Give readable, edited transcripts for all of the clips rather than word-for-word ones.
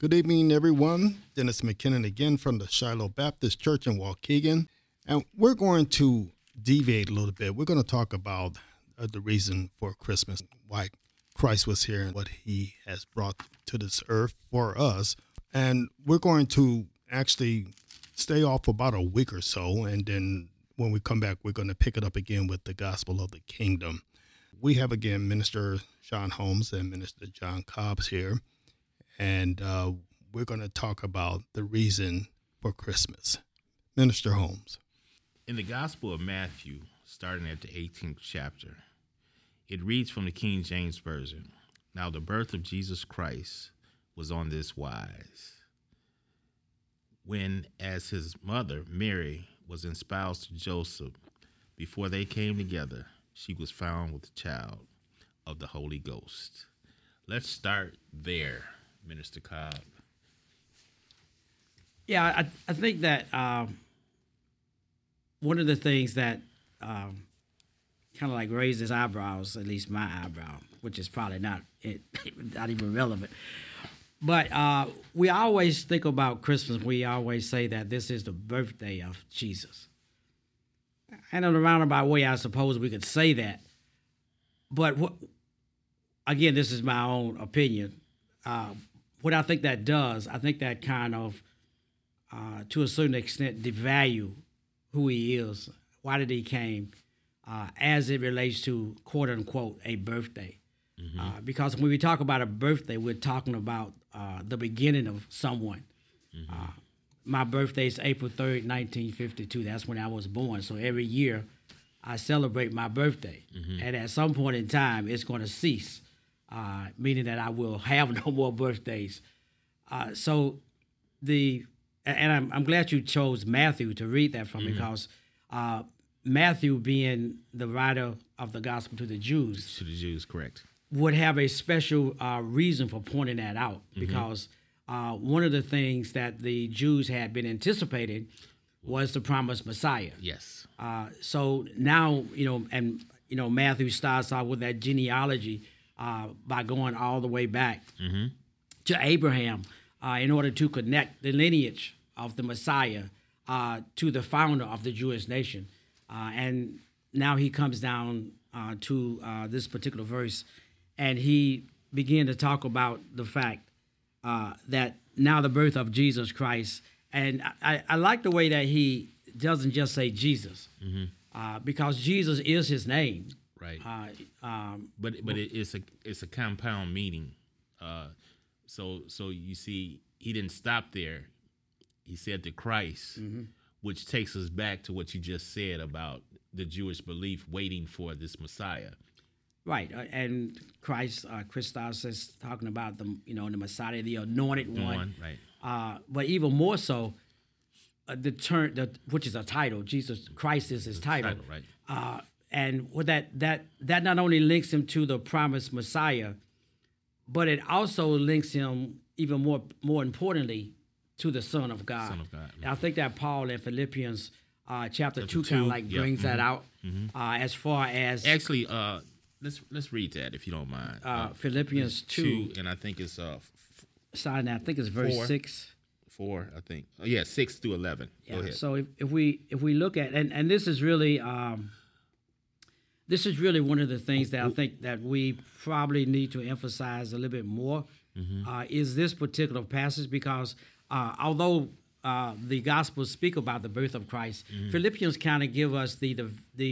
Good evening, everyone. Dennis McKinnon again from the Shiloh Baptist Church in Waukegan. And we're going to deviate a little bit. We're going to talk about the reason for Christmas, why Christ was here and what he has brought to this earth for us. And we're going to actually stay off about a week or so. And then when we come back, we're going to pick it up again with the gospel of the kingdom. We have again Minister Sean Holmes and Minister John Cobbs here. And we're going to talk about the reason for Christmas. Minister Holmes. In the Gospel of Matthew, starting at the 18th chapter, it reads from the King James Version, "Now the birth of Jesus Christ was on this wise. When, as his mother, Mary, was espoused to Joseph, before they came together, she was found with the child of the Holy Ghost." Let's start there. Minister Cobb. Yeah, I think that one of the things that kind of like raises eyebrows, at least my eyebrow, which is probably not even relevant. But we always think about Christmas. We always say that this is the birthday of Jesus. And in a roundabout way, I suppose we could say that. But again, this is my own opinion. What I think that does, I think that kind of, to a certain extent, devalue who he is, why did he came, as it relates to, quote unquote, a birthday. Mm-hmm. Because when we talk about a birthday, we're talking about the beginning of someone. Mm-hmm. My birthday is April 3rd, 1952. That's when I was born. So every year I celebrate my birthday. Mm-hmm. And at some point in time, it's going to cease. Meaning that I will have no more birthdays. I'm glad you chose Matthew to read that from, mm-hmm. because Matthew, being the writer of the gospel to the Jews, correct, would have a special reason for pointing that out, mm-hmm. because one of the things that the Jews had been anticipating was the promised Messiah. Yes. So now, Matthew starts out with that genealogy. By going all the way back mm-hmm. to Abraham in order to connect the lineage of the Messiah to the founder of the Jewish nation. And now he comes down to this particular verse, and he began to talk about the fact that now the birth of Jesus Christ. And I like the way that he doesn't just say Jesus, mm-hmm. Because Jesus is his name. Right, but it's a compound meaning. So you see, he didn't stop there. He said the Christ, mm-hmm. which takes us back to what you just said about the Jewish belief waiting for this Messiah. Right, and Christ, Christos is talking about the Messiah, the anointed one. Right. But even more so, the term, which is a title, Jesus Christ is his title. Right. And with that not only links him to the promised Messiah, but it also links him even more importantly to the Son of God. And I think that Paul in Philippians chapter 2 kind of like brings mm-hmm. that out mm-hmm. As far as actually let's read that if you don't mind. Philippians 2, and I think it's starting at, I think it's verse 6. 4, I think. 6 through 11. Yeah. Go ahead. So if we look at and this is really. This is really one of the things that I think that we probably need to emphasize a little bit more, mm-hmm. Is this particular passage, because although the Gospels speak about the birth of Christ, mm-hmm. Philippians kind of give us the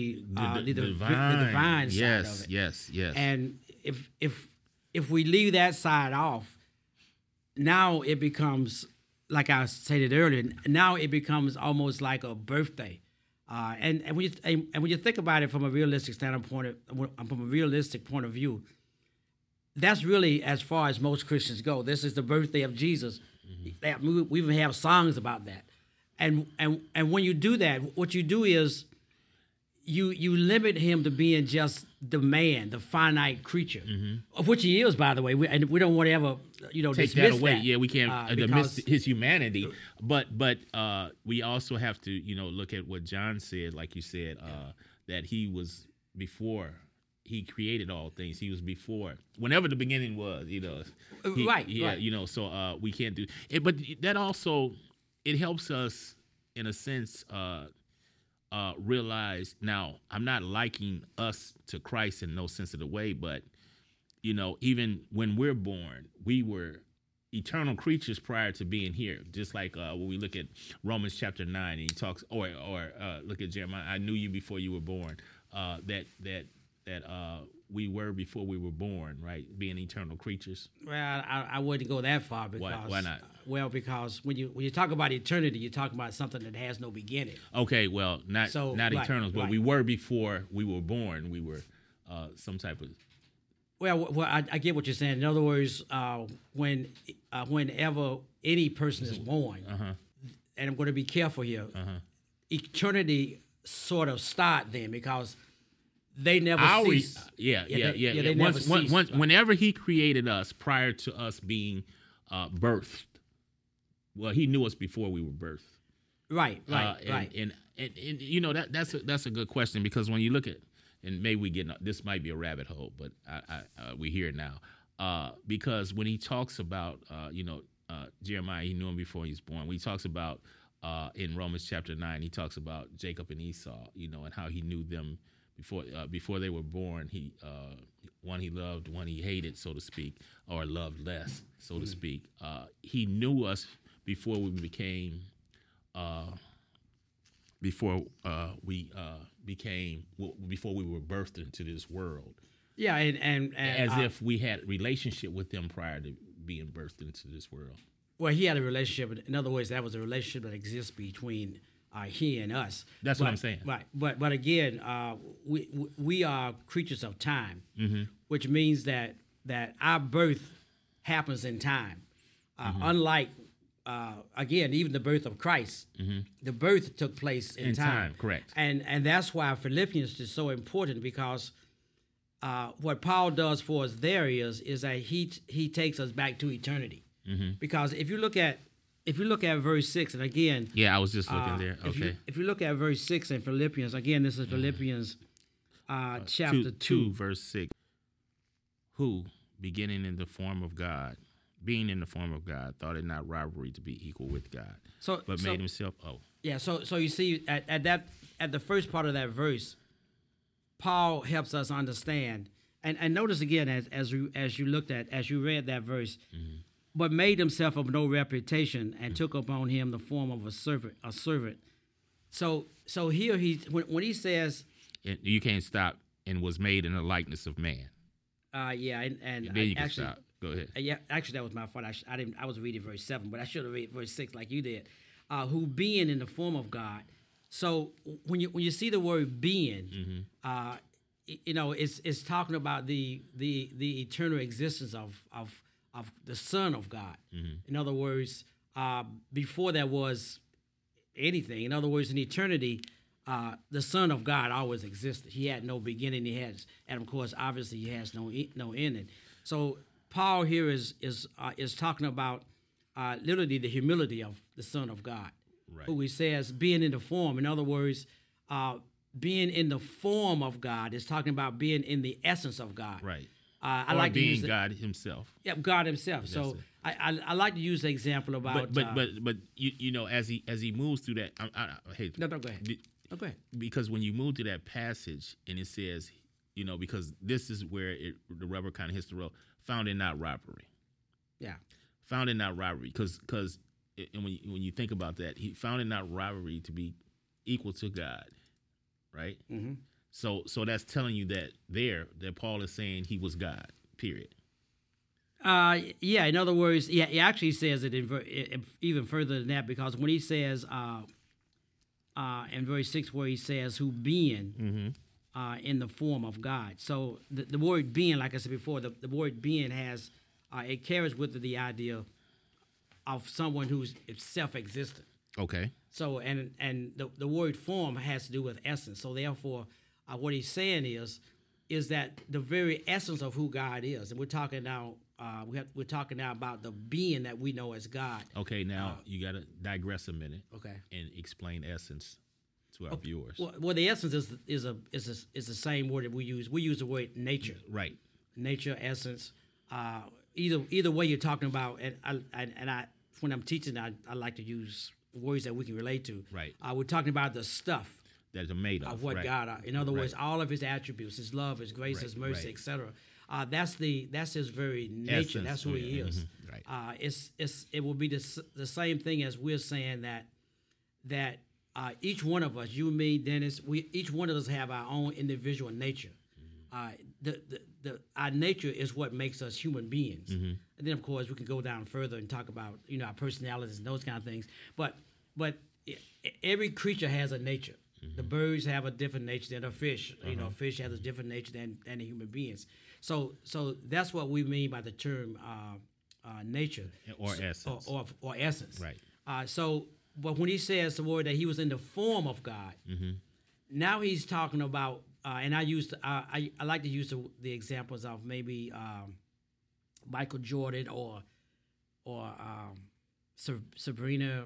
divine side of it. Yes. And if we leave that side off, now it becomes, like I stated earlier, now it becomes almost like a birthday. And when you think about it from a realistic standpoint, from a realistic point of view, that's really as far as most Christians go. This is the birthday of Jesus. Mm-hmm. We even have songs about that. And when you do that, what you do is you limit him to being just the man, the finite creature, mm-hmm. of which he is, by the way. And we don't want to ever, take dismiss that away. That, yeah, we can't dismiss his humanity. But we also have to, look at what John said, like you said, that he was before he created all things. He was before, whenever the beginning was, Right. So we can't do it. But that also, it helps us, in a sense, realize, now, I'm not liking us to Christ in no sense of the way, but, even when we're born, we were eternal creatures prior to being here. Just like when we look at Romans chapter 9, and he talks, or look at Jeremiah, I knew you before you were born. That we were before we were born, right? Being eternal creatures. Well, I wouldn't go that far because why not? Well, because when you talk about eternity, you're talking about something that has no beginning. Okay, well, not right, eternals, but right. we were before we were born. We were some type of. Well, I get what you're saying. In other words, whenever any person is born, and I'm going to be careful here, eternity sort of start then because they never cease. They never cease. Whenever he created us prior to us being birthed, well, he knew us before we were birthed. Right. And that's a good question, because when you look at, and maybe we get, this might be a rabbit hole, but we hear it now, because when he talks about Jeremiah, he knew him before he was born. When he talks about in Romans chapter 9, he talks about Jacob and Esau, and how he knew them before they were born. He one he loved, one he hated, so to speak, or loved less, so to speak. He knew us before we became. Before we were birthed into this world. Yeah, and as if we had a relationship with them prior to being birthed into this world. Well, he had a relationship. In other words, that was a relationship that exists between he and us. That's what I'm saying. Right, but again, we are creatures of time, which means that our birth happens in time, unlike. Again, even the birth of Christ, the birth took place in time. Correct. And that's why Philippians is so important, because what Paul does for us there is that he takes us back to eternity. Because if you look at verse 6, and again, I was just looking there. Okay. If you look at verse 6 in Philippians, again, this is Philippians chapter 2, verse 6. Who, beginning in the form of God, being in the form of God, thought it not robbery to be equal with God, but made himself. Yeah. So you see at the first part of that verse, Paul helps us understand, and notice again as you read that verse, but made himself of no reputation and took upon him the form of a servant. So here when he says, you can't stop, and was made in the likeness of man. And then you can stop. Go ahead. Yeah, actually, that was my fault. I was reading verse 7, but I should have read verse 6 like you did. Who being in the form of God. So when you see the word being, it's talking about the eternal existence of the Son of God. In other words, before there was anything. In other words, in eternity, the Son of God always existed. He had no beginning. And of course, obviously, he has no ending. So Paul here is talking about literally the humility of the Son of God, right, who he says being in the form. In other words, being in the form of God is talking about being in the essence of God. Right. I like being to use God Himself. Yeah, God Himself. So I like to use the example about. But as he moves through that, No, go ahead. Go ahead. Because when you move to that passage and it says, because this is where the rubber kind of hits the road. Found in not robbery. Yeah. Found in not robbery, because when you think about that, he found it not robbery to be equal to God, right? Mm-hmm. So that's telling you that Paul is saying he was God. Period. Yeah. In other words, he actually says it even further than that, because when he says in verse 6 where he says who being in the form of God. So the word being, like I said before, the word being has it carries with it the idea of someone who's self-existent. Okay. So and the word form has to do with essence. So therefore, what he's saying is that the very essence of who God is, and we're talking now. We're talking now about the being that we know as God. Okay. Now you got to digress a minute. Okay. And explain essence to our viewers. Well, the essence is the same word that we use. We use the word nature. Right. Nature, essence. Either way you're talking about, and I when I'm teaching, I like to use words that we can relate to. Right. We're talking about the stuff That are made of what right. God are. In other words, Right. all of His attributes, His love, His grace, Right, His mercy, right. etc. That's His very nature. Essence, That's who He yeah, is. right. It will be the same thing as we're saying that each one of us, you, me, Dennis, each one of us have our own individual nature. Our nature is what makes us human beings. And then, of course, we can go down further and talk about our personalities and those kind of things. But every creature has a nature. The birds have a different nature than a fish. Fish has a different nature than the human beings. So that's what we mean by the term nature Or essence. or essence. Right. But when he says the word that he was in the form of God, now he's talking about, and I like to use the examples of maybe Michael Jordan or Sabrina.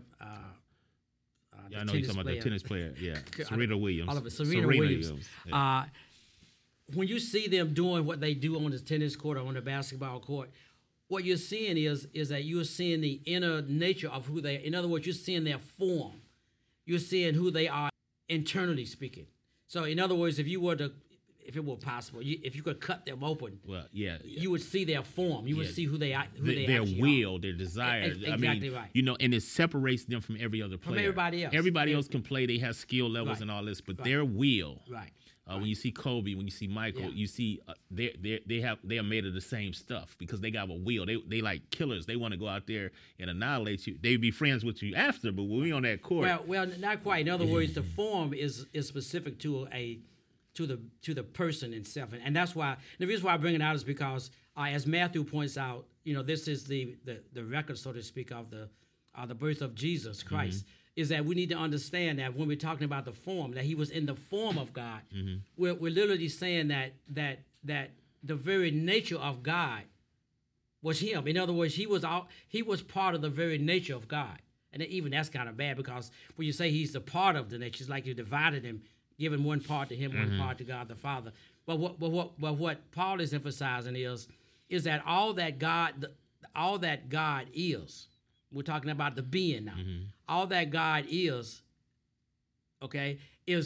Yeah, I know you're talking about the tennis player. Yeah, Serena Williams. All of it, Serena Williams. Yeah. When you see them doing what they do on the tennis court or on the basketball court, what you're seeing is that you're seeing the inner nature of who they are. In other words, you're seeing their form. You're seeing who they are internally speaking. So, in other words, if it were possible, if you could cut them open, Well, yeah. you would see their form. You would see who they are. Their will, their desire. Exactly right. And it separates them from every other player. From everybody else. Everybody else can play. They have skill levels Right. and all this, but Right. their will. Right. When you see Kobe, when you see Michael, Yeah. you see they are made of the same stuff because they got a will. They like killers. They want to go out there and annihilate you. They'd be friends with you after, but when we on that court, Well, not quite. In other words, the form is specific to the person itself, and that's why. The reason why I bring it out is because, as Matthew points out, this is the record, so to speak, of the birth of Jesus Christ. Is that we need to understand that when we're talking about the form, that he was in the form of God. We're literally saying that the very nature of God was him. In other words, he was part of the very nature of God. And even that's kind of bad, because when you say he's the part of the nature, it's like you divided him, giving one part to him, one part to God the Father. But what Paul is emphasizing is that all that God is. We're talking about the being now. All that God is, okay,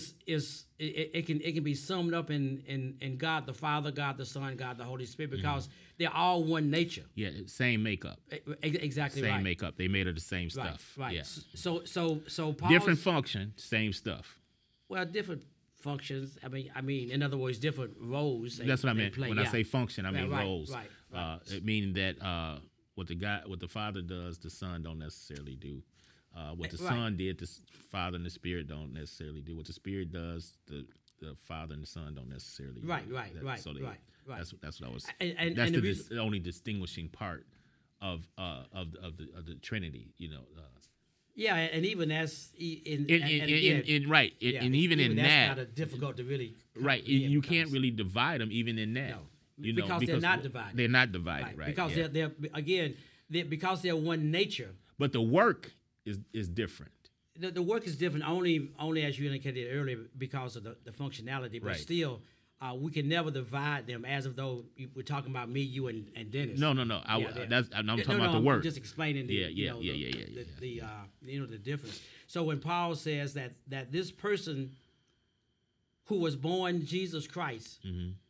it can be summed up in God the Father, God the Son, God the Holy Spirit, because they're all one nature. yeah, same makeup, Exactly same right. makeup. They made of the same Right, stuff. right. Yeah. So Paul's, Different function, same stuff. well, different functions. I mean, in other words, different roles. That's what I they meant. play, When yeah. I say function, I mean Right, roles. right. It meaning that what the Father does, the Son don't necessarily do. What the Right. Son did, the Father and the Spirit don't necessarily do. What the Spirit does, the Father and the Son don't necessarily do. Right. So Right. That's what I was. And That's the the only distinguishing part of the Trinity. Yeah, and even that's in Right, yeah, and even in that's that, kind of difficult to really right, comprehend you because- can't really divide them even in that. No, You know, because they're not divided. They're not divided, right? Because yeah. because they're one nature. But the work is different. The work is different only as you indicated earlier because of the functionality, but Right. still we can never divide them as if though we're talking about me, you, and Dennis. No. Yeah, I'm talking No, about the I'm work. just explaining the the difference. So when Paul says that this person who was born Jesus Christ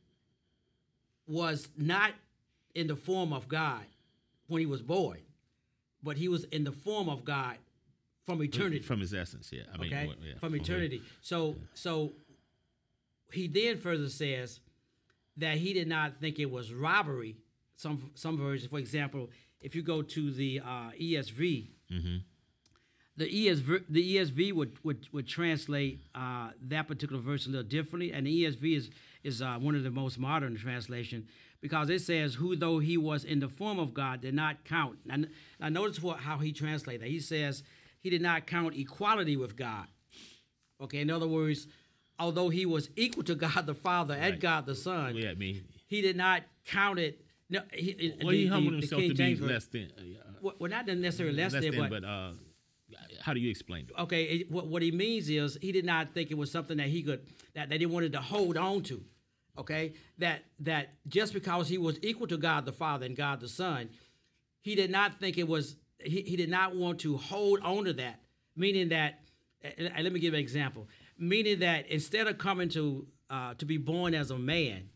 was not in the form of God when he was born, but he was in the form of God from eternity. From his essence, yeah. I mean, Okay, yeah. from eternity. So he then further says that he did not think it was robbery. Some versions, for example, if you go to the ESV, the ESV would translate that particular verse a little differently, and the ESV is one of the most modern translation, because it says, "Who though he was in the form of God did not count." And I notice how he translates that. He says he did not count equality with God. Okay, in other words, although he was equal to God the Father and Right. God the Son, Yeah, I mean, he did not count it. No, he humbled himself King to be James less than. well, not necessarily less than, but How do you explain it? Okay, what he means is he did not think it was something that that he wanted to hold on to. Okay, that just because he was equal to God the Father and God the Son, he did not think it was. He did not want to hold on to that. Meaning that, and let me give an example. Meaning that instead of coming to be born as a man,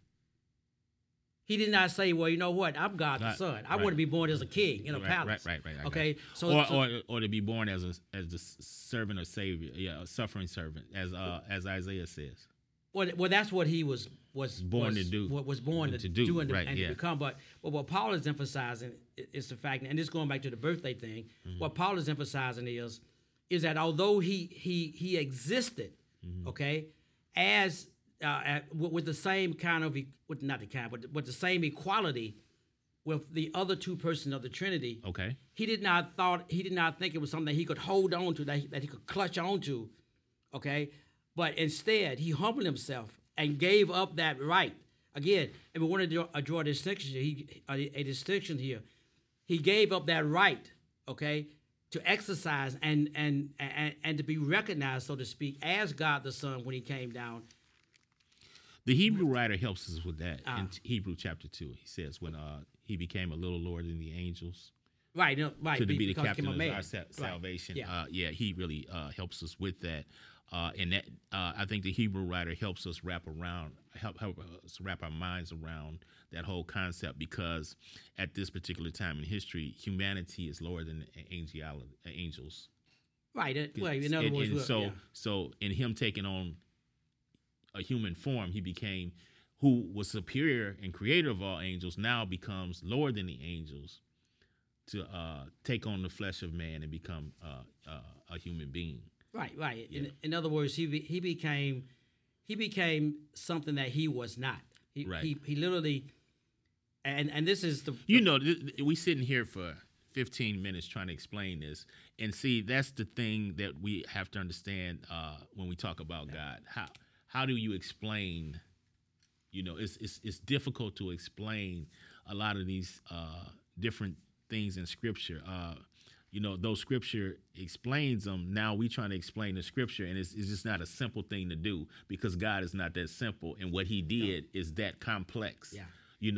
he did not say, "Well, you know what? I'm God the Son. I want to be born as a king in a palace." Right. Okay, or to be born as the servant or savior, a suffering servant, as Isaiah says. Well, that's what he was born to do. What was born to do and to become. But what Paul is emphasizing is the fact, and this going back to the birthday thing. What Paul is emphasizing is that although he existed, okay, as with the same kind of but the same equality with the other two persons of the Trinity. Okay. He did not think it was something that he could hold on to, that he could clutch on to. Okay. But instead, he humbled himself and gave up that right. Again, and we want to draw a distinction here. He gave up that right, okay, to exercise and to be recognized, so to speak, as God the Son when he came down. The Hebrew writer helps us with that in Hebrew chapter 2. He says when he became a little lower than the angels. Right. To be the captain of our salvation. Right. He really helps us with that. And that I think the Hebrew writer helps us wrap us wrap our minds around that whole concept, because at this particular time in history, humanity is lower than angels. Right. Well, in other words, so in him taking on a human form, he became, who was superior and creator of all angels, now becomes lower than the angels to take on the flesh of man and become a human being. Right. Yeah. In other words, he became something that he was not. He literally, and this is the we sitting here for 15 minutes trying to explain this, and see, that's the thing that we have to understand when we talk about God. How do you explain? It's difficult to explain a lot of these different things in Scripture. Though Scripture explains them, now we trying to explain the Scripture, and it's just not a simple thing to do, because God is not that simple, and what He did is that complex. Yeah.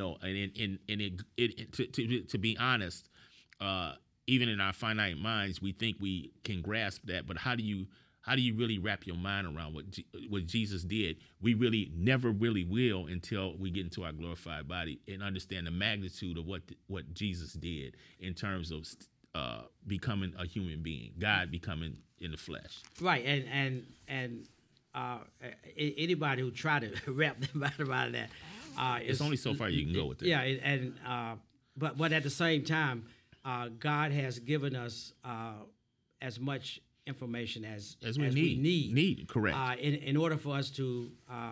To be honest, even in our finite minds, we think we can grasp that, but how do you really wrap your mind around what Jesus did? We really never really will until we get into our glorified body and understand the magnitude of what Jesus did in terms of becoming a human being, God becoming in the flesh. Right, and anybody who try to wrap their mind around that, it's only so far you can go with that. Yeah, but at the same time, God has given us as much information as we need. Correct. In order for us to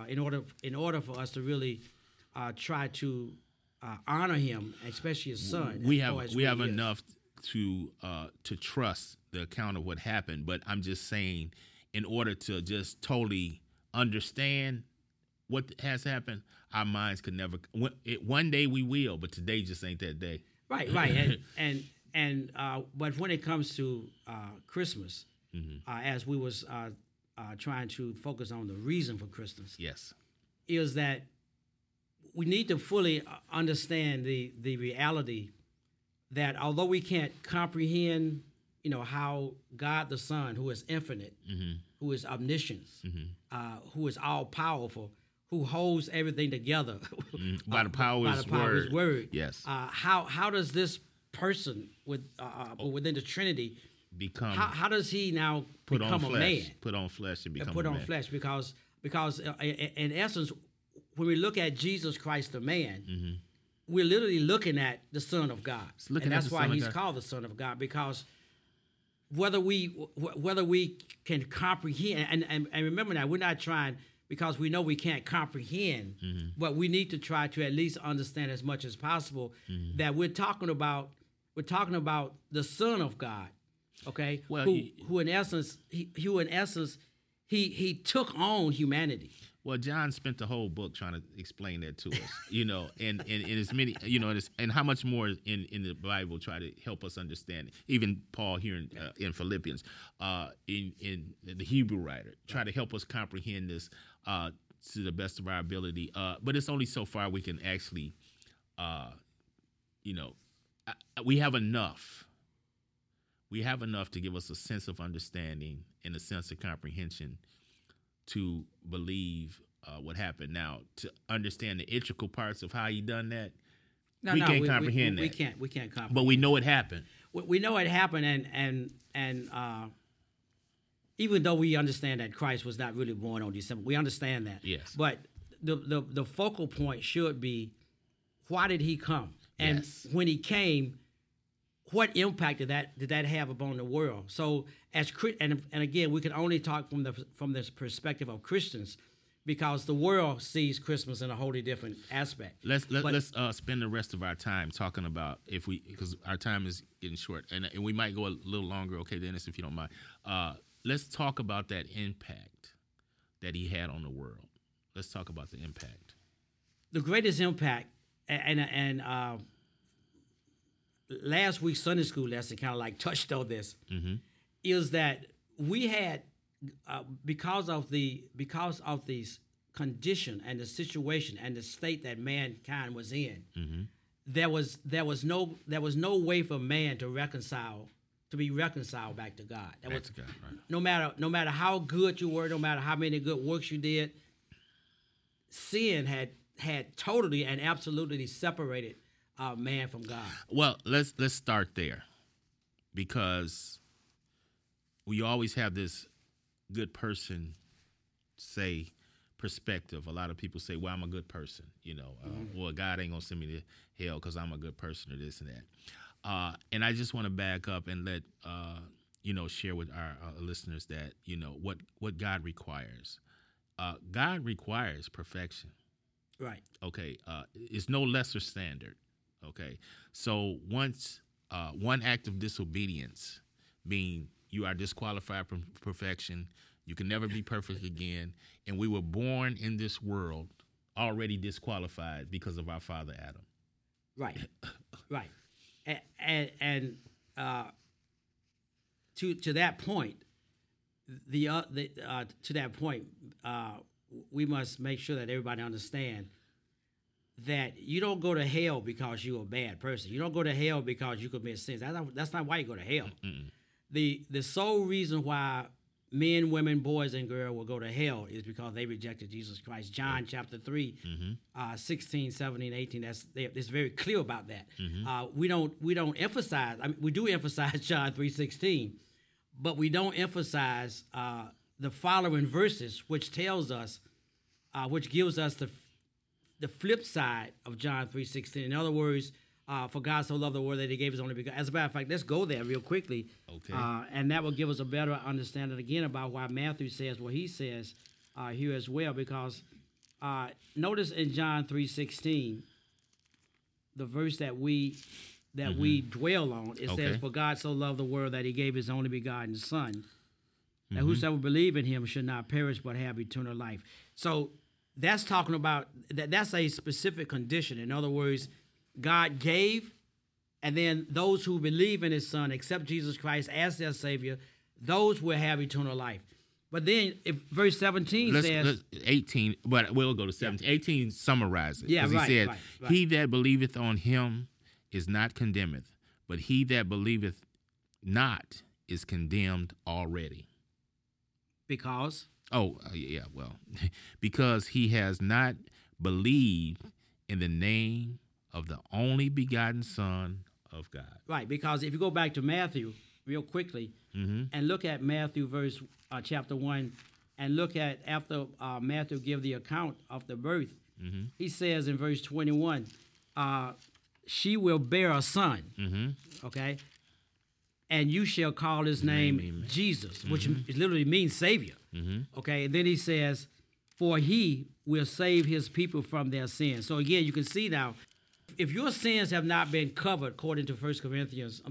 really try to honor Him, especially His Son. We have enough to trust the account of what happened, but I'm just saying, in order to just totally understand what has happened, our minds could never. One day we will, but today just ain't that day. Right, and but when it comes to Christmas, as we was trying to focus on the reason for Christmas, yes, is that we need to fully understand the reality that although we can't comprehend, how God the Son, who is infinite, who is omniscient, who is all powerful, who holds everything together by the power of His word. Yes. How does this person within the Trinity become? How does he now become a man? Put on flesh and become put a on man. flesh because in essence, when we look at Jesus Christ, the man, we're literally looking at the Son of God, and that's why He's called the Son of God, because whether we can comprehend, and remember that we're not trying, because we know we can't comprehend, but we need to try to at least understand as much as possible that we're talking about the Son of God, okay? Well, who in essence he took on humanity. Well, John spent the whole book trying to explain that to us, and as many, and how much more in the Bible try to help us understand it. Even Paul here in Philippians, in the Hebrew writer, try to help us comprehend this to the best of our ability. But it's only so far we can actually, we have enough. We have enough to give us a sense of understanding and a sense of comprehension to believe what happened. Now, to understand the integral parts of how he done that, we can't comprehend that. We can't comprehend. But we know it happened. We know it happened, and even though we understand that Christ was not really born on December, we understand that. Yes. But the focal point should be, why did he come? And Yes. when he came, what impact did that have upon the world? So and again, we can only talk from the perspective of Christians, because the world sees Christmas in a wholly different aspect. Let's spend the rest of our time talking about, because our time is getting short, and we might go a little longer. Okay, Dennis, if you don't mind. Let's talk about that impact that he had on the world. Let's talk about the impact. The greatest impact, and last week's Sunday school lesson kind of like touched on this, is that we had, because of the condition and the situation and the state that mankind was in, there was no way for man to be reconciled back to God. Back to God, right. No matter how good you were, no matter how many good works you did, sin had totally and absolutely separated man from God. Well, let's start there, because we always have this good person perspective. A lot of people say, well, I'm a good person, well, God ain't gonna send me to hell because I'm a good person, or this and that. And I just want to back up and let share with our listeners that what God requires. God requires perfection. Right. Okay. It's no lesser standard. Okay. So once one act of disobedience, being you are disqualified from perfection, you can never be perfect again, and we were born in this world already disqualified because of our father Adam. Right. Right. And to that point, we must make sure that everybody understand that you don't go to hell because you're a bad person. You don't go to hell because you commit sins. That's not why you go to hell. The sole reason why men, women, boys, and girls will go to hell is because they rejected Jesus Christ. John chapter 3, 16, 17, 18. It's very clear about that. We don't emphasize. I mean, we do emphasize John 3:16, but we don't emphasize the following verses, which tells us, which gives us the flip side of John 3:16. In other words, for God so loved the world that he gave his only begotten. As a matter of fact, let's go there real quickly. Okay. And that will give us a better understanding again about why Matthew says what he says here as well. Because notice in John 3:16, the verse that we dwell on, it says, "For God so loved the world that he gave his only begotten Son, that whosoever believe in him should not perish but have eternal life." So that's talking about that's a specific condition. In other words, God gave, and then those who believe in his Son, accept Jesus Christ as their Savior, those will have eternal life. But then if verse 17 says... 18, but we'll go to 17. Yeah. 18 summarizes it. Yeah, right, he said, right. He that believeth on him is not condemneth, but he that believeth not is condemned already. Because? Because he has not believed in the name of the only begotten Son of God. Right, because if you go back to Matthew real quickly and look at Matthew chapter 1, and look at after Matthew give the account of the birth, he says in verse 21, she will bear a son, okay? And you shall call his name Jesus, which literally means Savior. Okay, and then he says, for he will save his people from their sins. So again, you can see now, if your sins have not been covered, according to 2 Corinthians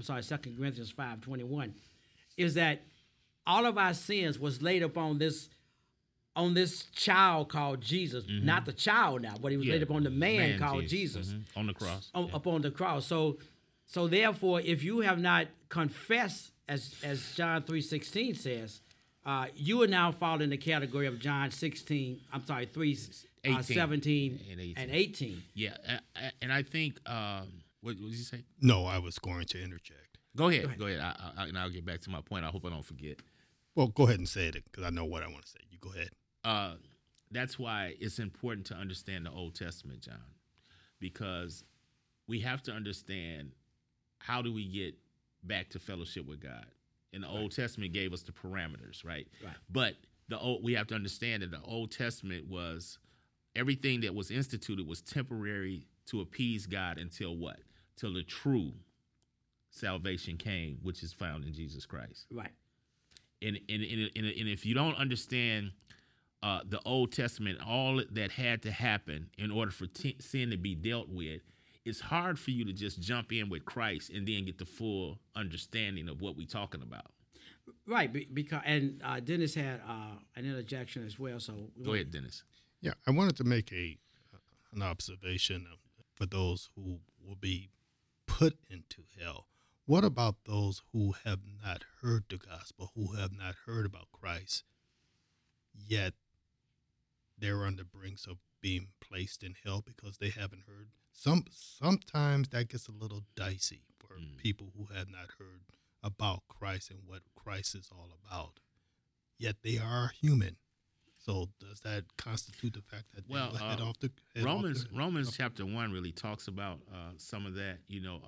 5:21, is that all of our sins was laid upon this on this child called Jesus, not the child now, but he was laid upon the man called Jesus. On the cross. Upon the cross. So therefore, if you have not confessed, as John 3:16 says, you are now fall in the category of John 16. I'm sorry, 17 and 18. Yeah, and I think what did you say? No, I was going to interject. Go ahead. And I'll get back to my point. I hope I don't forget. Well, go ahead and say it because I know what I want to say. You go ahead. That's why it's important to understand the Old Testament, John, because we have to understand how do we get back to fellowship with God. And the Old Testament gave us the parameters, right? But we have to understand that the Old Testament was everything that was instituted was temporary to appease God until what? Till the true salvation came, which is found in Jesus Christ. Right. And if you don't understand the Old Testament, all that had to happen in order for sin to be dealt with, it's hard for you to just jump in with Christ and then get the full understanding of what we're talking about. Right, because Dennis had an interjection as well. So go ahead, Dennis. Yeah, I wanted to make an observation for those who will be put into hell. What about those who have not heard the gospel, who have not heard about Christ, yet they're on the brinks of being placed in hell because they haven't heard? Sometimes that gets a little dicey for people who have not heard about Christ and what Christ is all about. Yet they are human. So does that constitute the fact that Romans chapter 1 really talks about some of that,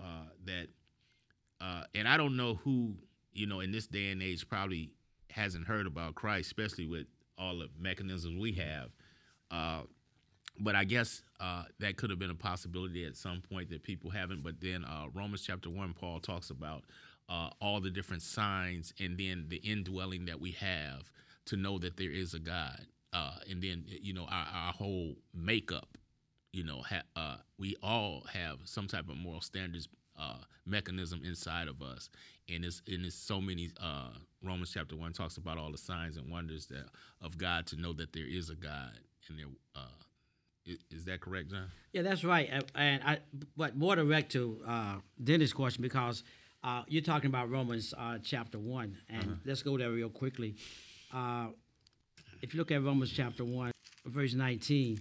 and I don't know who, in this day and age probably hasn't heard about Christ, especially with all the mechanisms we have. But I guess that could have been a possibility at some point that people haven't. But then Romans chapter 1, Paul talks about all the different signs and then the indwelling that we have to know that there is a God. And then, our whole makeup, we all have some type of moral standards mechanism inside of us. And it's so many, Romans chapter 1 talks about all the signs and wonders of God to know that there is a God. And there, is that correct, John? Yeah, that's right. But more direct to Dennis' question, because you're talking about Romans chapter 1. And let's go there real quickly. If you look at Romans chapter 1, verse 19,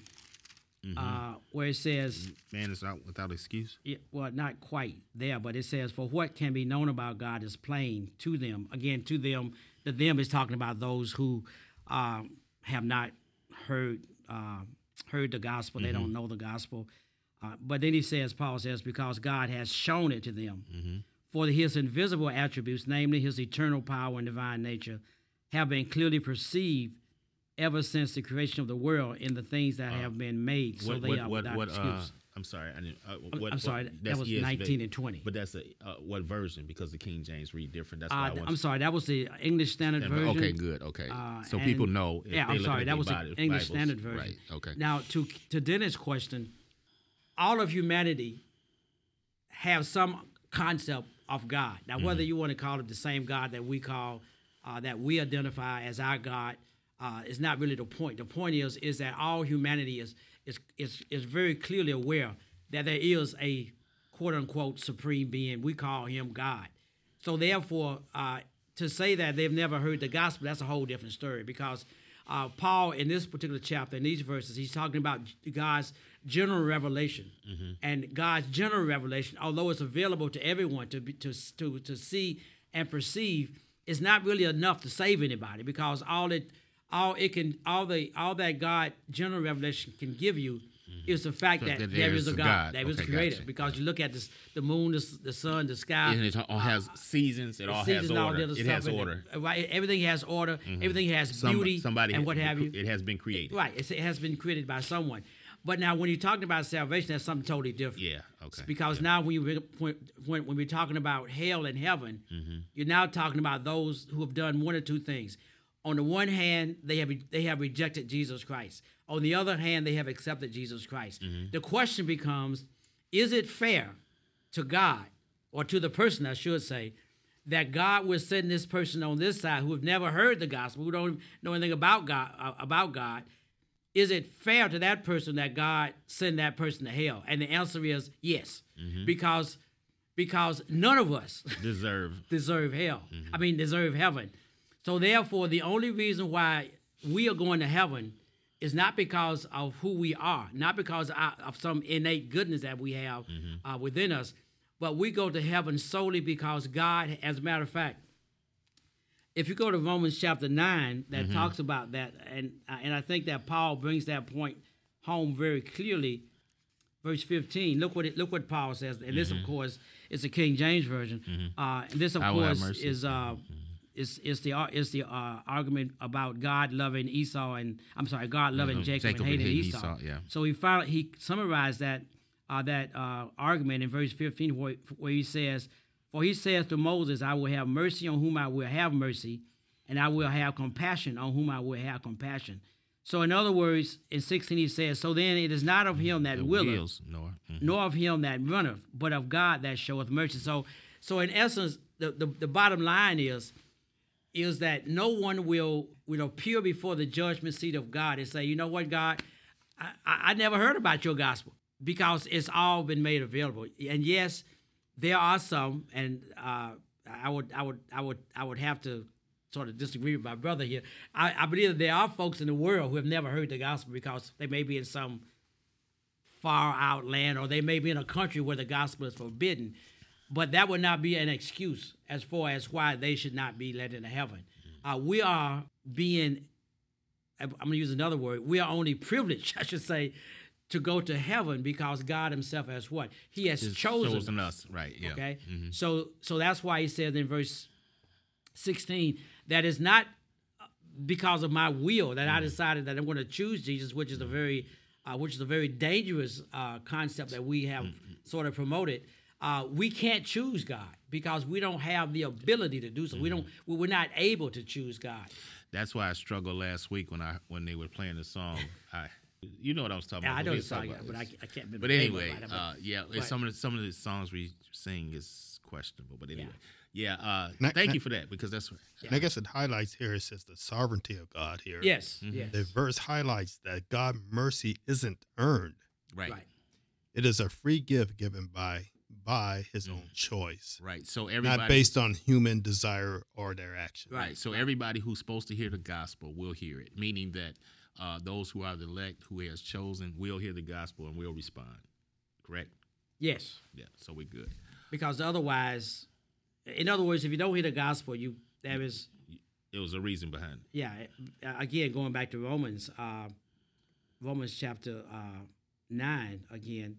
where it says... Man is out without excuse? Well, not quite there, but it says, for what can be known about God is plain to them. Again, to them, the them is talking about those who have not heard the gospel. They don't know the gospel. But then Paul says, because God has shown it to them. For his invisible attributes, namely his eternal power and divine nature, have been clearly perceived ever since the creation of the world in the things that have been made. So they are without excuse. I'm sorry. I'm sorry. That was 19 and 20. But that's what version? Because the King James read different. That's why I'm sorry. That was the English Standard Version. Okay, good. Okay. So people know. I'm sorry. That was the English Standard Version. Right. Okay. Now, to Dennis' question, all of humanity have some concept of God. Now, whether you want to call it the same God that we call, that we identify as our God, is not really the point. The point is that all humanity is very clearly aware that there is a quote unquote supreme being. We call him God. So therefore, to say that they've never heard the gospel, that's a whole different story, because Paul, in this particular chapter, in these verses, he's talking about God's general revelation. And God's general revelation, although it's available to everyone to see and perceive, is not really enough to save anybody, because all that God general revelation can give you is the fact that there is a God. There is a creator. Gotcha. Because you look at the moon, the sun, the sky. And it all has seasons. It all has order. It has order. Right. Everything has order. Everything has beauty and what have you. It has been created. Right. It has been created by someone. But now when you're talking about salvation, that's something totally different. Yeah, okay. Because now when we're talking about hell and heaven, you're now talking about those who have done one or two things. On the one hand, they have rejected Jesus Christ. On the other hand, they have accepted Jesus Christ. The question becomes, is it fair to God, or to the person, I should say, that God was sending this person on this side who have never heard the gospel, who don't know anything about God, is it fair to that person that God send that person to hell? And the answer is yes, because none of us deserve hell. I mean, deserve heaven. So therefore, the only reason why we are going to heaven is not because of who we are, not because of some innate goodness that we have within us, but we go to heaven solely because God, as a matter of fact, if you go to Romans chapter 9, that talks about that, and I think that Paul brings that point home very clearly. Verse 15. Look what Paul says, and this, of course, is the King James version. And this, of course, is the argument about God loving Esau, and God loving Jacob and hating Esau. Yeah. So he summarized that argument in verse 15, where he says, "For he says to Moses, I will have mercy on whom I will have mercy, and I will have compassion on whom I will have compassion." So in other words, in 16 he says, "So then it is not of him that willeth, nor of him that runneth, but of God that showeth mercy." So in essence, the bottom line is that no one will appear before the judgment seat of God and say, "You know what, God, I never heard about your gospel," because it's all been made available. And yes, there are some, and I would have to sort of disagree with my brother here. I believe that there are folks in the world who have never heard the gospel because they may be in some far out land, or they may be in a country where the gospel is forbidden. But that would not be an excuse as far as why they should not be let into heaven. We are being, I'm going to use another word, we are only privileged, I should say, to go to heaven because God himself has what? He has chosen us. Right, yeah. Okay? So that's why he says in verse 16, that is not because of my will that I decided that I'm going to choose Jesus, which is a very dangerous concept that we have sort of promoted. We can't choose God because we don't have the ability to do so. We're not able to choose God. That's why I struggled last week when they were playing the song. You know what I was talking about. I know the song, but I can't remember. But anyway, some of the songs we sing is questionable. But anyway, thank you for that, because that's. And I guess it highlights here. It says the sovereignty of God here. Yes, yes. The verse highlights that God's mercy isn't earned. Right. It is a free gift given by his own choice. Right. So everybody, not based on human desire or their action. Right. So everybody who's supposed to hear the gospel will hear it, meaning that those who are the elect, who he has chosen, will hear the gospel and will respond. Correct? Yes. Yeah. So we're good. Because otherwise, in other words, if you don't hear the gospel, there was a reason behind it. Yeah. Again, going back to Romans chapter 9 again.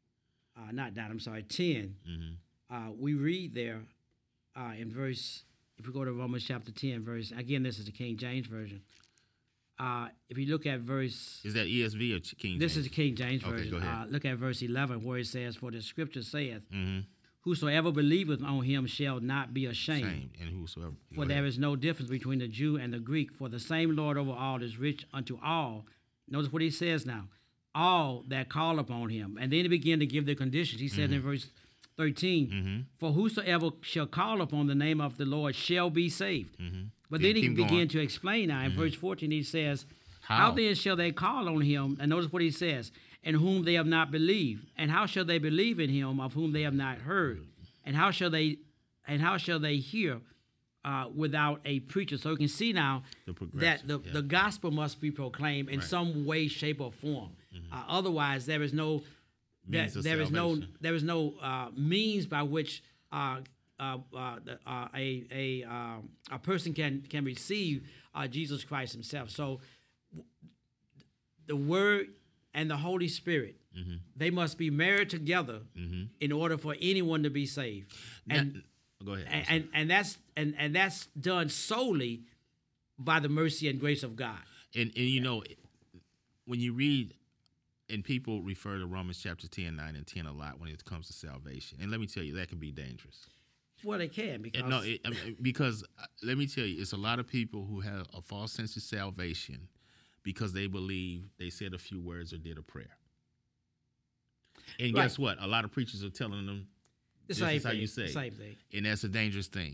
10. We read there in verse, if we go to Romans chapter 10, verse, again, this is the King James Version. If you look at verse... Is that ESV or King James? This is the King James Version. Okay, go ahead. Look at verse 11, where it says, "For the scripture saith, Mm-hmm. Whosoever believeth on him shall not be ashamed. Same. And whosoever. For there is no difference between the Jew and the Greek, for the same Lord over all is rich unto all." Notice what he says now. "All that call upon him." And then he began to give the conditions. He said in verse 13, "For whosoever shall call upon the name of the Lord shall be saved." But then he began to explain now. In verse 14, he says, How then shall they call on him? And notice what he says, "In whom they have not believed. And how shall they believe in him of whom they have not heard? And how shall they hear without a preacher?" So you can see now that the gospel must be proclaimed in some way, shape, or form. Otherwise, there is no means by which a person can receive Jesus Christ himself. So the Word and the Holy Spirit, they must be married together in order for anyone to be saved. And go ahead. And that's done solely by the mercy and grace of God. And you know, when you read, and people refer to Romans chapter 10, 9, and 10 a lot when it comes to salvation. And let me tell you, that can be dangerous. Well, it can, because... because let me tell you, it's a lot of people who have a false sense of salvation because they believe they said a few words or did a prayer. And guess what? A lot of preachers are telling them, this is how you say. Same thing. And that's a dangerous thing.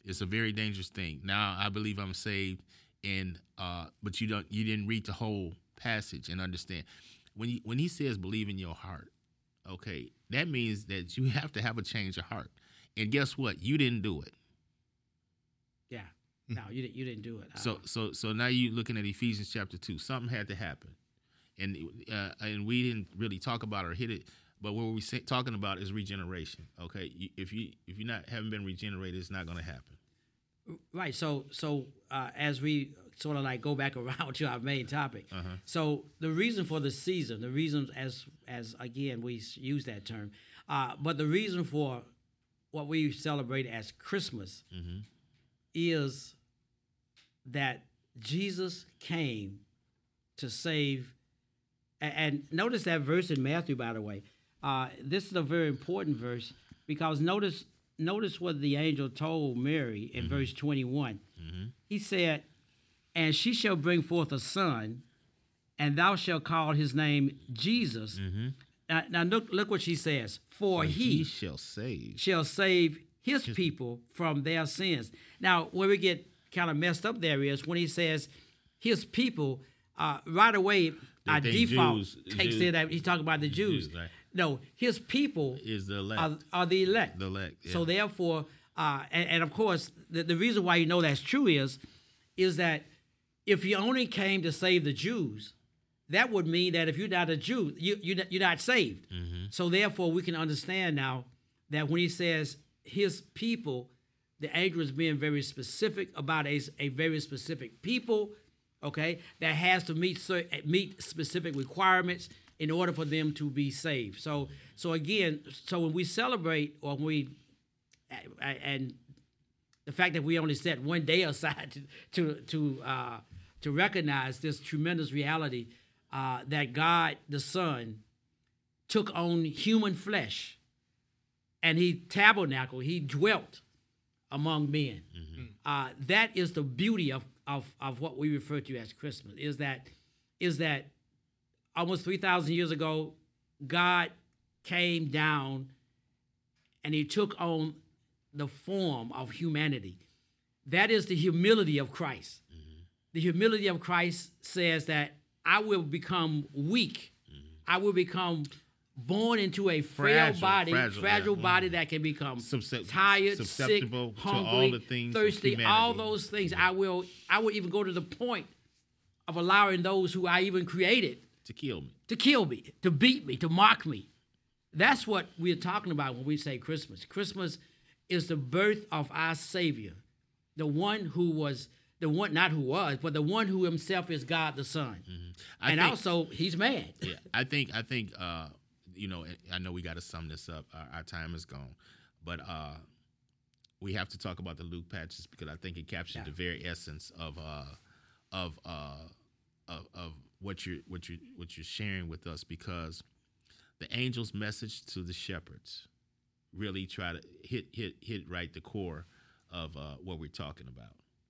It's a very dangerous thing. Now I believe I'm saved, and but you didn't read the whole passage and understand. When he says believe in your heart, okay, that means that you have to have a change of heart. And guess what? You didn't do it. Yeah. No, you didn't do it. So now you're looking at Ephesians chapter 2. Something had to happen, and we didn't really talk about or hit it. But what we're talking about is regeneration. Okay, if you haven't been regenerated, it's not going to happen. Right. So as we sort of like go back around to our main topic, so the reason for the season, the reason as again we use that term, but the reason for what we celebrate as Christmas is that Jesus came to save. And notice that verse in Matthew, by the way. This is a very important verse because notice what the angel told Mary in verse 21. He said, "And she shall bring forth a son, and thou shalt call his name Jesus." Now look what she says. For he shall save his people from their sins. Now, where we get kind of messed up there is when he says his people, right away, our default takes it that he's talking about the Jews. Right. No, his people is the elect. Are the elect. The elect. Yeah. So therefore, and of course, the reason why you know that's true is that if he only came to save the Jews, that would mean that if you're not a Jew, you're not saved. So therefore, we can understand now that when he says his people, the angel is being very specific about a very specific people, okay, that has to meet specific requirements in order for them to be saved. So when we celebrate and the fact that we only set one day aside to recognize this tremendous reality that God the Son took on human flesh and he tabernacled, he dwelt among men. That is the beauty of what we refer to as Christmas, is that almost 3,000 years ago, God came down and he took on the form of humanity. That is the humility of Christ. The humility of Christ says that I will become weak. I will become born into a fragile body that can become tired, sick, hungry, to all the things thirsty, all those things. I will even go to the point of allowing those who I even created to kill me, to beat me, to mock me. That's what we're talking about when we say Christmas. Christmas is the birth of our Savior, the one who himself is God the Son. Also he's man. Yeah, I think I know we got to sum this up. Our time is gone, but we have to talk about the Luke passages because I think it captures the very essence of what you're sharing with us, because the angel's message to the shepherds really try to hit right the core of what we're talking about.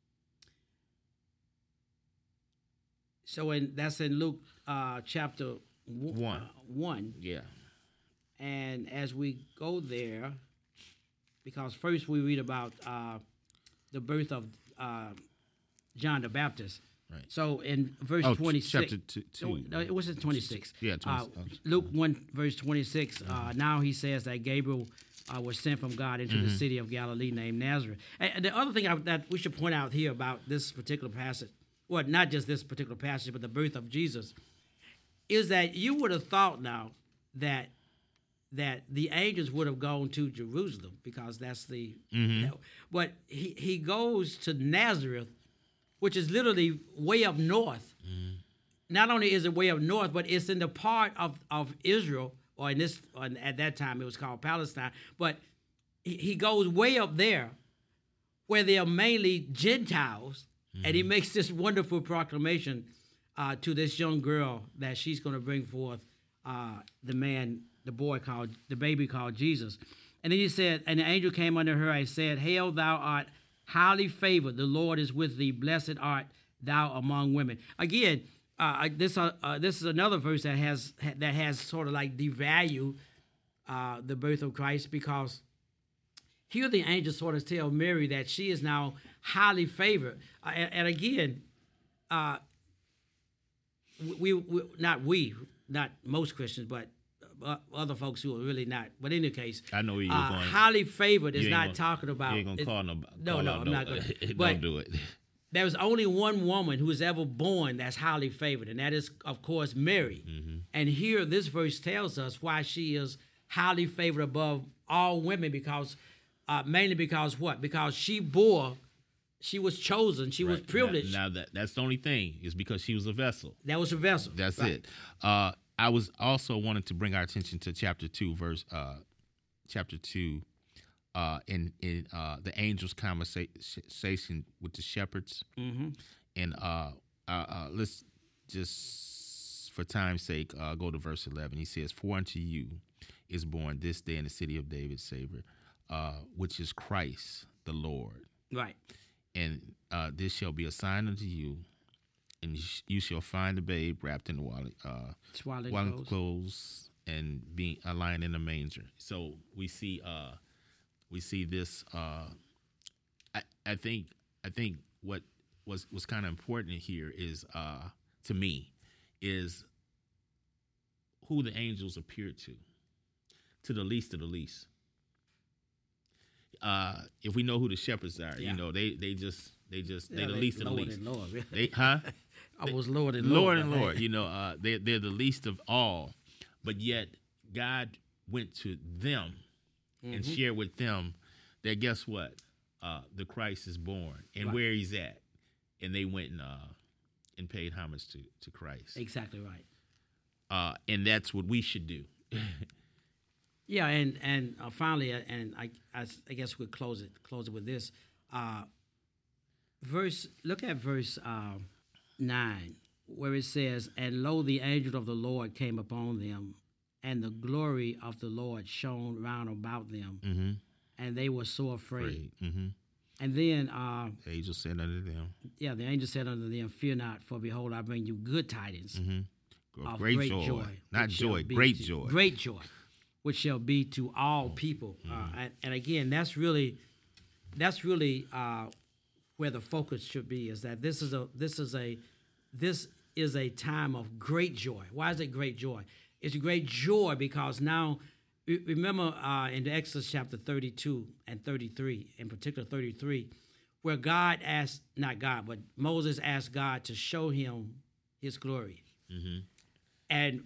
So that's in Luke chapter 1. Yeah. And as we go there, because first we read about the birth of John the Baptist. Right. So in verse 26. Chapter 2. No, it was in 26. Yeah, 26. Luke 1, verse 26. Now he says that Gabriel was sent from God into the city of Galilee named Nazareth. And the other thing that we should point out here about this particular passage, well, not just this particular passage, but the birth of Jesus, is that you would have thought now that the angels would have gone to Jerusalem, because that's the... but he goes to Nazareth, which is literally way up north. Not only is it way up north, but it's in the part of Israel, or at that time it was called Palestine, but he goes way up there where they are mainly Gentiles, and he makes this wonderful proclamation to this young girl that she's going to bring forth the baby called Jesus. And then he said, and the angel came unto her and said, Hail, thou art highly favored, the Lord is with thee, blessed art thou among women. Again, this is another verse that has sort of like devalued the birth of Christ, because here the angel sort of tell Mary that she is now highly favored. And again, not most Christians, but other folks who are really not. But in any case, I know where you're going. Highly favored is not talking about. You ain't gonna call nobody. No, I'm not going to. Don't do it. There was only one woman who was ever born that's highly favored, and that is, of course, Mary. Mm-hmm. And here, this verse tells us why she is highly favored above all women, because mainly because what? Because she was chosen, she was privileged. Now that's the only thing, is because she was a vessel. That was a vessel. That's it. I was also wanting to bring our attention to chapter 2, in the angel's conversation with the shepherds. Mm-hmm. And let's just, for time's sake, go to verse 11. He says, "For unto you is born this day in the city of David Savior, which is Christ the Lord. Right. And this shall be a sign unto you, and you shall find the babe wrapped in swaddling clothes and being lying in a manger." So we see this. I think what was kind of important here is, to me, is who the angels appeared to the least of the least. If we know who the shepherds are, yeah. they the least of the least. Lord, really. They, huh? I was Lord and Lord. Lord and Lord. They're the least of all, but yet God went to them and shared with them that, guess what? The Christ is born, and right. where He's at, and they went and paid homage to Christ. Exactly right. And that's what we should do. Yeah, and finally, and I guess we'll close it with this verse. Look at verse 9, where it says, "And lo, the angel of the Lord came upon them, and the glory of the Lord shone round about them, mm-hmm. and they were so afraid." Mm-hmm. And then the angel said unto them, "Yeah, the angel said unto them, Fear not, for behold, I bring you good tidings mm-hmm. of great joy, not joy, great joy, great joy, which shall be to all people." Mm-hmm. And again, that's really where the focus should be. Is that this is a time of great joy. Why is it great joy? It's great joy because now, remember in Exodus chapter 32 and 33, in particular 33, where Moses asked God to show him His glory. Mm-hmm. And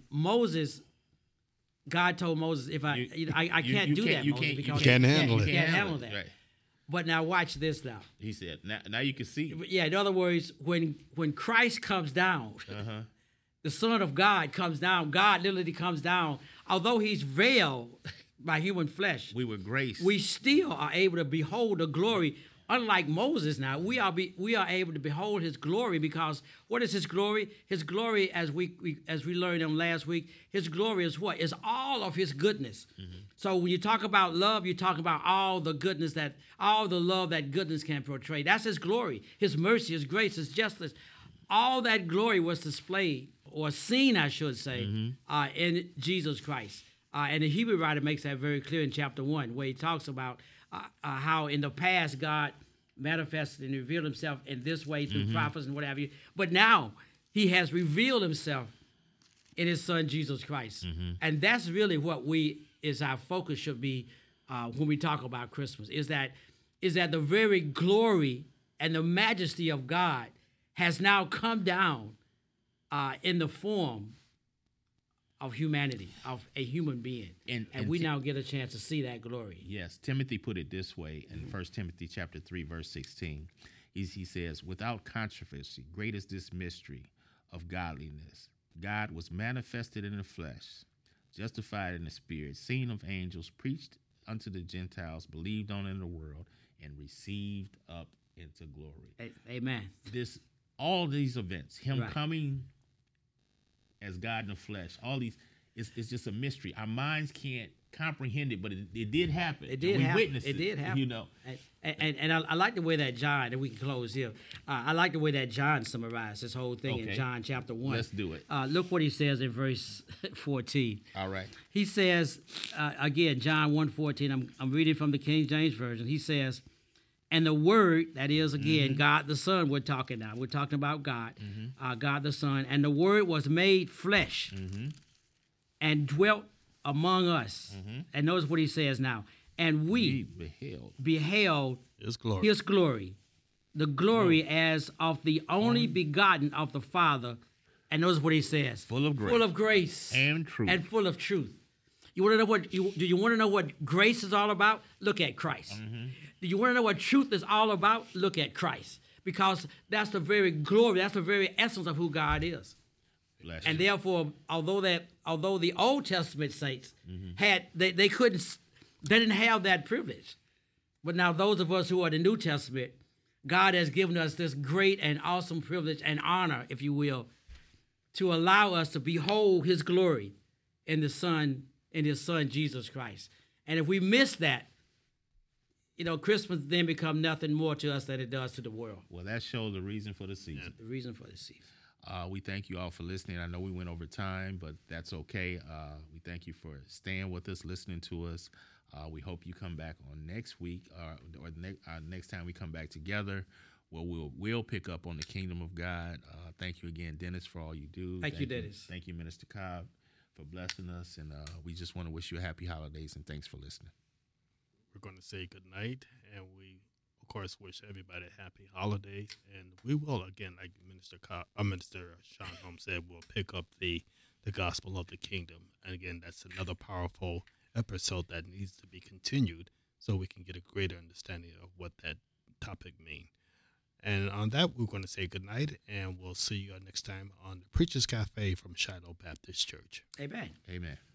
God told Moses, "If I can't do that, Moses, because you can't handle it. You can't handle that." Right. But now watch this now. He said, now you can see. Yeah, in other words, when Christ comes down, the Son of God comes down, God literally comes down. Although He's veiled by human flesh, we were graced. We still are able to behold the glory. Unlike Moses now, we are able to behold His glory, because what is His glory? His glory, as we learned on last week, His glory is what? Is all of His goodness. Mm-hmm. So when you talk about love, you talk about all the love that goodness can portray. That's His glory, His mercy, His grace, His justice. All that glory was displayed, or seen, I should say, in Jesus Christ. And the Hebrew writer makes that very clear in chapter 1, where he talks about how in the past God manifested and revealed Himself in this way through prophets and what have you. But now He has revealed Himself in His Son, Jesus Christ. Mm-hmm. And that's really what our focus should be when we talk about Christmas, is that the very glory and the majesty of God has now come down in the form of humanity, of a human being. And we now get a chance to see that glory. Yes. Timothy put it this way in 1 Timothy chapter 3, verse 16. He says, "Without controversy, great is this mystery of godliness. God was manifested in the flesh, justified in the spirit, seen of angels, preached unto the Gentiles, believed on in the world, and received up into glory." Amen. All these events, Him right. coming as God in the flesh, all these, it's just a mystery. Our minds can't comprehend it, but it did happen. It did we happen. witnessed It did happen. You know. And I like the way that John, and we can close here. I like the way that John summarized this whole thing in John chapter 1. Let's do it. Look what he says in verse 14. All right. He says, again, John 1:14, I'm reading from the King James Version. He says, and the Word, that is, again, God the Son, we're talking now. We're talking about God, God the Son. And the Word was made flesh and dwelt among us. And notice what he says now. And we beheld His glory. His glory, the glory as of the only begotten of the Father. And notice what he says. Full of grace and truth. And full of truth. You want to know what? Do you want to know what grace is all about? Look at Christ. Do you want to know what truth is all about? Look at Christ, because that's the very glory, that's the very essence of who God is. Bless and you. therefore, although the Old Testament saints had they didn't have that privilege, but now those of us who are the New Testament, God has given us this great and awesome privilege and honor, if you will, to allow us to behold His glory in His Son Jesus Christ. And if we miss that, Christmas then becomes nothing more to us than it does to the world. Well, that shows the reason for the season. The reason for the season. We thank you all for listening. I know we went over time, but that's okay. We thank you for staying with us, listening to us. We hope you come back on next week or next time we come back together, where we'll pick up on the kingdom of God. Thank you again, Dennis, for all you do. Thank you, Dennis. Thank you, Minister Cobb, for blessing us. And we just want to wish you a happy holidays, and thanks for listening. We're going to say good night, and we, of course, wish everybody a happy holiday. And we will, again, like Minister Sean Holmes said, we'll pick up the gospel of the kingdom. And again, that's another powerful episode that needs to be continued so we can get a greater understanding of what that topic means. And on that, we're going to say good night, and we'll see you next time on the Preacher's Cafe from Shiloh Baptist Church. Amen. Amen.